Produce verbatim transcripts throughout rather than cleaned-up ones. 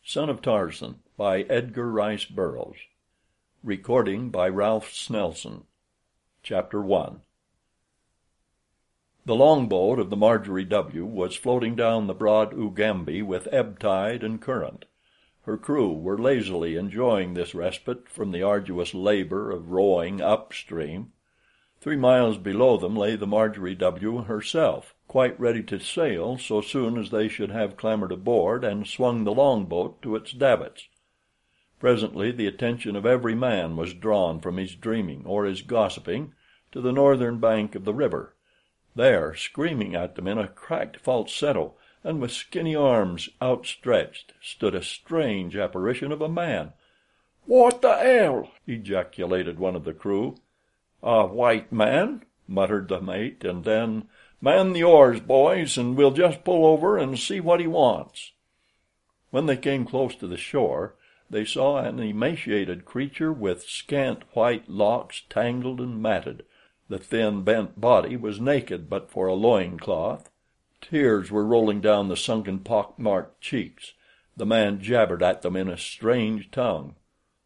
Son of Tarzan by Edgar Rice Burroughs. Recording by Ralph Snelson. Chapter one. The longboat of the Marjorie W. was floating down the broad Ugambi with ebb tide and current. Her crew were lazily enjoying this respite from the arduous labor of rowing upstream. Three miles below them lay the Marjorie W. herself, quite ready to sail so soon as they should have clambered aboard and swung the longboat to its davits. Presently the attention of every man was drawn from his dreaming or his gossiping to the northern bank of the river. There, screaming at them in a cracked falsetto and with skinny arms outstretched, stood a strange apparition of a man. "What the hell!" ejaculated one of the crew. "A white man," muttered the mate, and then, "Man the oars, boys, and we'll just pull over and see what he wants." When they came close to the shore, they saw an emaciated creature with scant white locks tangled and matted. The thin, bent body was naked but for a loin cloth. Tears were rolling down the sunken, pock-marked cheeks. The man jabbered at them in a strange tongue.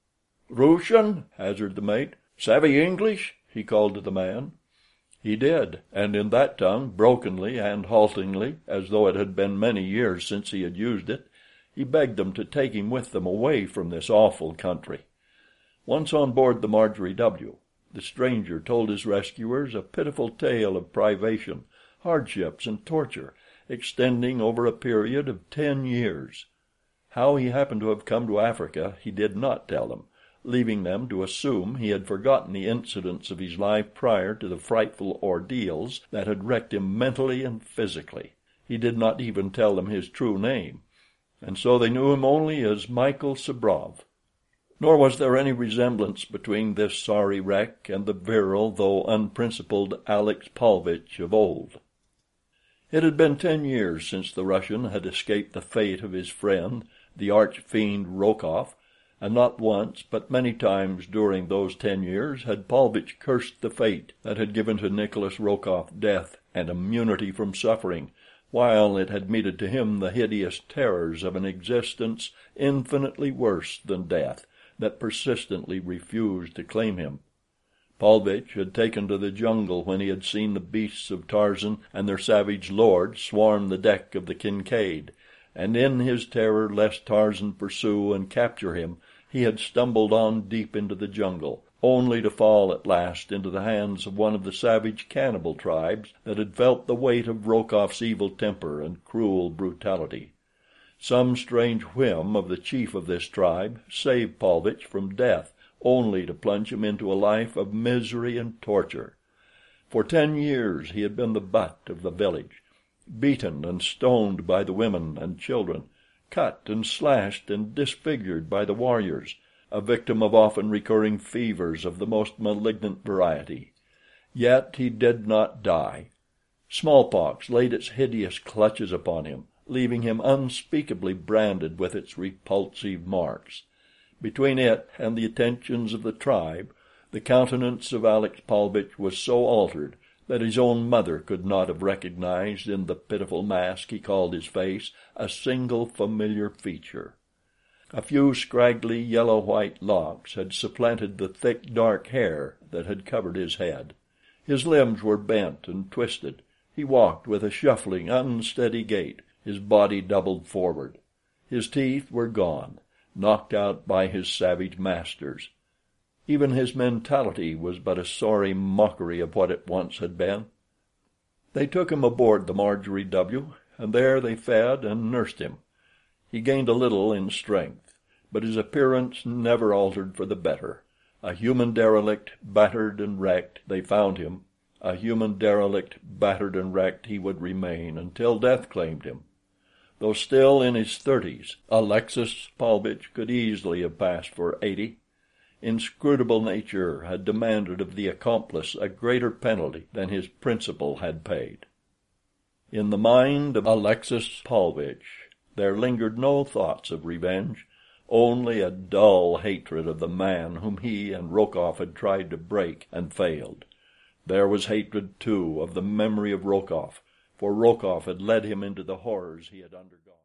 "Rooshian?" hazarded the mate. "Savvy English?" he called to the man. He did, and in that tongue, brokenly and haltingly, as though it had been many years since he had used it, he begged them to take him with them away from this awful country. Once on board the Marjorie W., the stranger told his rescuers a pitiful tale of privation, hardships, and torture, extending over a period of ten years. How he happened to have come to Africa he did not tell them, leaving them to assume he had forgotten the incidents of his life prior to the frightful ordeals that had wrecked him mentally and physically. He did not even tell them his true name, and so they knew him only as Michael Sabrov. Nor was there any resemblance between this sorry wreck and the virile though unprincipled Alex Paulvitch of old. It had been ten years since the Russian had escaped the fate of his friend, the arch-fiend Rokoff, and not once but many times during those ten years had Paulvitch cursed the fate that had given to Nicholas Rokoff death and immunity from suffering, while it had meted to him the hideous terrors of an existence infinitely worse than death, that persistently refused to claim him. Paulvitch had taken to the jungle when he had seen the beasts of Tarzan and their savage lord swarm the deck of the Kincaid, and in his terror lest Tarzan pursue and capture him he had stumbled on deep into the jungle, only to fall at last into the hands of one of the savage cannibal tribes that had felt the weight of Rokoff's evil temper and cruel brutality. Some strange whim of the chief of this tribe saved Paulvitch from death, only to plunge him into a life of misery and torture. For ten years he had been the butt of the village, beaten and stoned by the women and children, cut and slashed and disfigured by the warriors, a victim of often recurring fevers of the most malignant variety. Yet he did not die. Smallpox laid its hideous clutches upon him, leaving him unspeakably branded with its repulsive marks. Between it and the attentions of the tribe, the countenance of Alex Paulvitch was so altered that his own mother could not have recognized in the pitiful mask he called his face a single familiar feature. A few scraggly yellow-white locks had supplanted the thick dark hair that had covered his head. His limbs were bent and twisted. He walked with a shuffling, unsteady gait, his body doubled forward. His teeth were gone, knocked out by his savage masters. Even his mentality was but a sorry mockery of what it once had been. They took him aboard the Marjorie W., and there they fed and nursed him. He gained a little in strength, but his appearance never altered for the better. A human derelict, battered and wrecked, they found him. A human derelict, battered and wrecked, he would remain until death claimed him. Though still in his thirties, Alexis Paulvitch could easily have passed for eighty. Inscrutable nature had demanded of the accomplice a greater penalty than his principal had paid. In the mind of Alexis Paulvitch there lingered no thoughts of revenge, only a dull hatred of the man whom he and Rokoff had tried to break and failed. There was hatred, too, of the memory of Rokoff, for Rokoff had led him into the horrors he had undergone.